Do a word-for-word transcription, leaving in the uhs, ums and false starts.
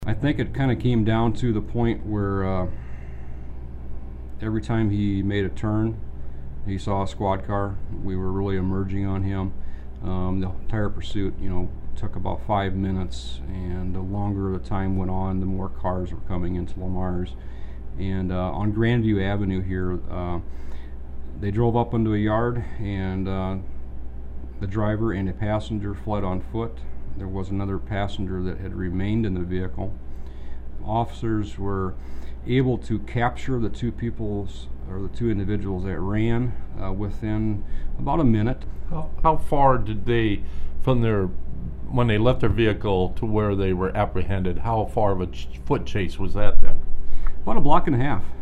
I think it kind of came down to the point where uh, every time he made a turn, he saw a squad car. We were really emerging on him. Um, the entire pursuit, you know, took about five minutes, and the longer the time went on, the more cars were coming into Lamar's. And uh, on Grandview Avenue here, uh, they drove up into a yard, and uh, the driver and a passenger fled on foot. There was another passenger that had remained in the vehicle. Officers were able to capture the two people's or the two individuals that ran uh, within about a minute. How, how far did they, from their when they left their vehicle to where they were apprehended, how far of a ch- foot chase was that then? About a block and a half.